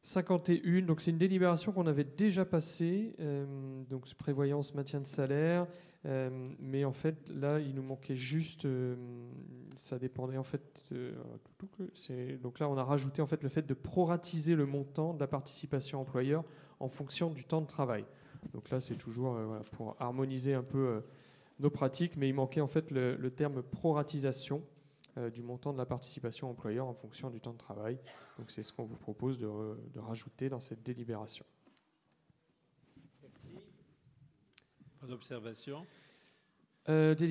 51, donc c'est une délibération qu'on avait déjà passée, donc prévoyance, maintien de salaire, mais en fait là il nous manquait juste, ça dépendait en fait, donc là on a rajouté en fait le fait de proratiser le montant de la participation employeur en fonction du temps de travail. Donc là c'est toujours voilà, pour harmoniser un peu nos pratiques, mais il manquait en fait le terme proratisation du montant de la participation employeur en fonction du temps de travail. Donc c'est ce qu'on vous propose de rajouter dans cette délibération. Merci. Pas d'observation.